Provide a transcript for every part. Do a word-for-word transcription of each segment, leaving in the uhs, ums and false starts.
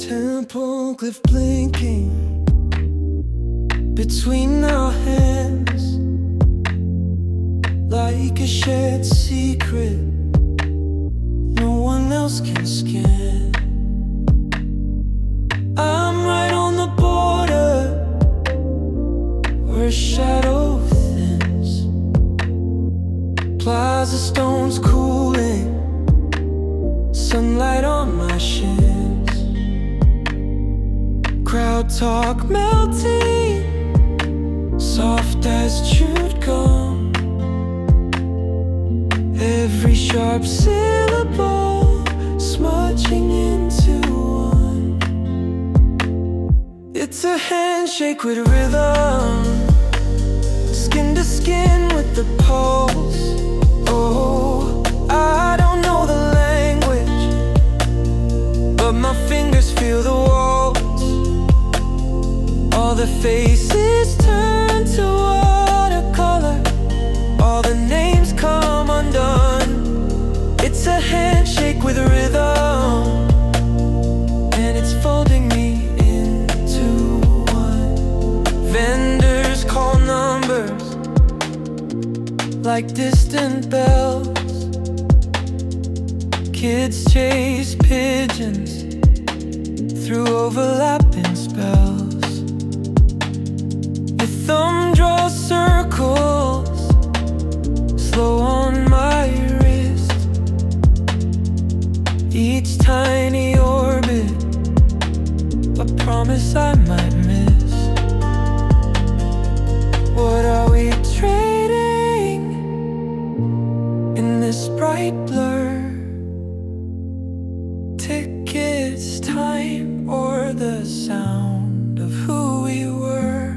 Temple glyph blinking between our hands, like a shared secret no one else can scan. I'm right on the border where shadow thins, plaza stones cooling, sunlight on my shins, crowd talk melting, soft as chewed gum, every sharp syllable smudging into one. It's a handshake with rhythm, skin to skin with the pulse. Oh, I don't know the language, but my fingers feel the walls. All the faces turn to watercolor, all the names come undone. It's a handshake with rhythm, and it's folding me into one. Vendors call numbers like distant bells, kids chase pigeons through overlapping spells. Your thumb draws circles slow on my wrist, each tiny orbit a promise I might miss. What are we trading in this bright blur? Tickets, time, or the sound of who we were?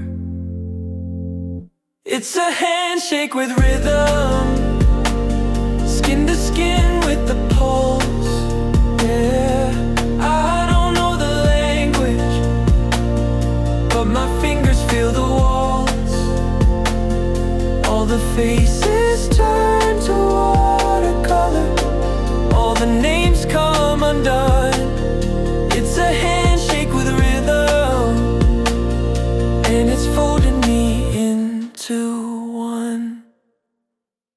It's a handshake with rhythm, skin to skin with the pulse. Yeah, I don't know the language, but my fingers feel the walls. All the faces turn to watercolor, all the names come undone.